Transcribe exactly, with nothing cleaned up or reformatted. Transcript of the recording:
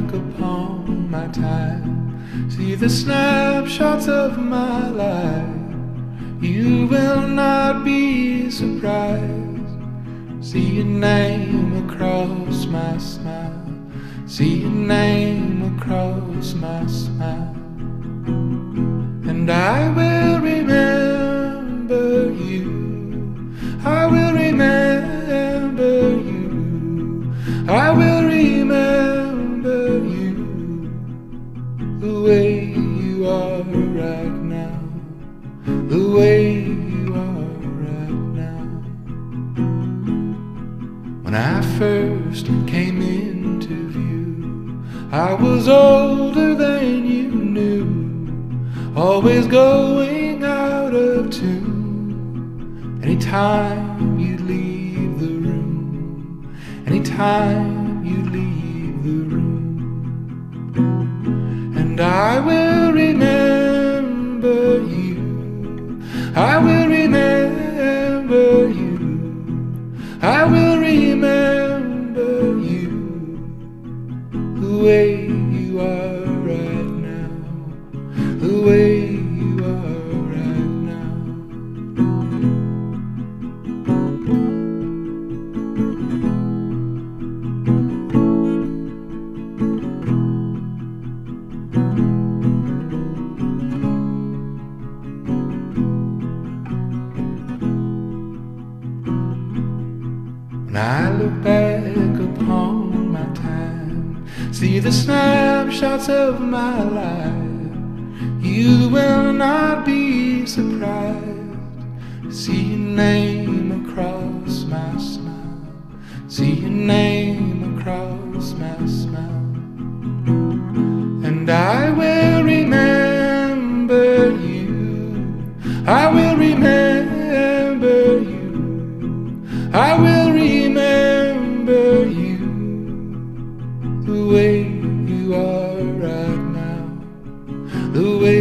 back upon my time, see the snapshots of my life, you will not be surprised. See your name across my smile, see your name across my smile. And I will remember you, I will remember you, I will remember you, the way you are right now, the way you are right now. When I first came into view, I was older than you knew, always going out of tune. Anytime you leave the room, anytime you leave the room. And I will remember you, I will remember you, I will remember you, the way you are right now, the way you are right now. When I look back upon my time, see the snapshots of my life, you will not be surprised. See your name across my smile, see your name across my smile. And I will remember you, I will remember you, I will remember you, the way you are right now, the way